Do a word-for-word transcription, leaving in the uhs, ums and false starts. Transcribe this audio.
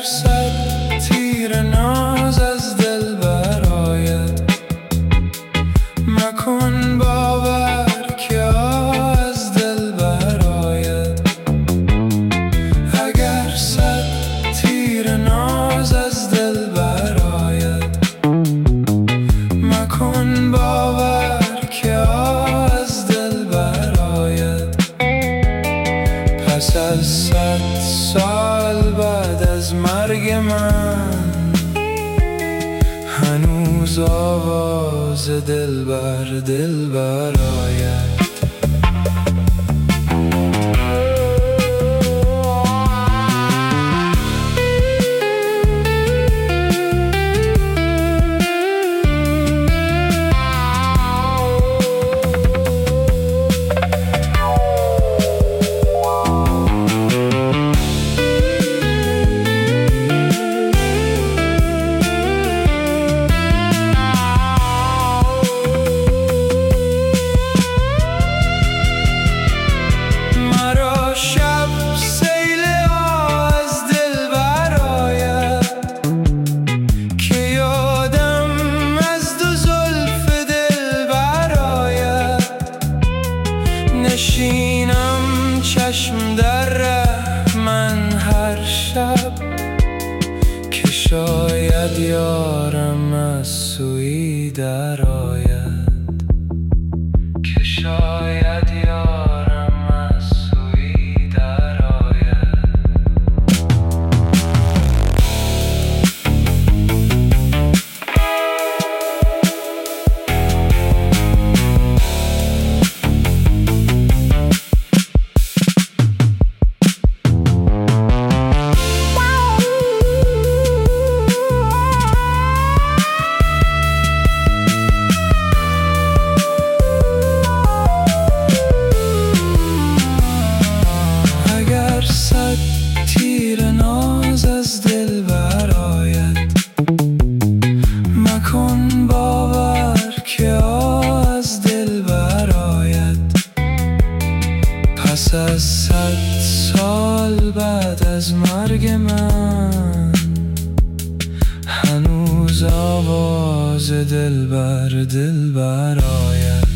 صد تیر ناز از دل برآید، مکن باور که از دل برآید. اگر صد تیر ناز از دل برآید، مکن باور که از دل برآید. پس از صد سال بعد از مرگ من، هنوز آواز دل بر دل برآید. نشینم چشم در ره من هر شب، که شاید یارم از سوی در آید، که شاید یارم از سوی در آید. تیر ناز از دل برآید، مکن باور که از دل برآید. پس از صد سال بعد از مرگ من، هنوز آواز دل بر دل برآید.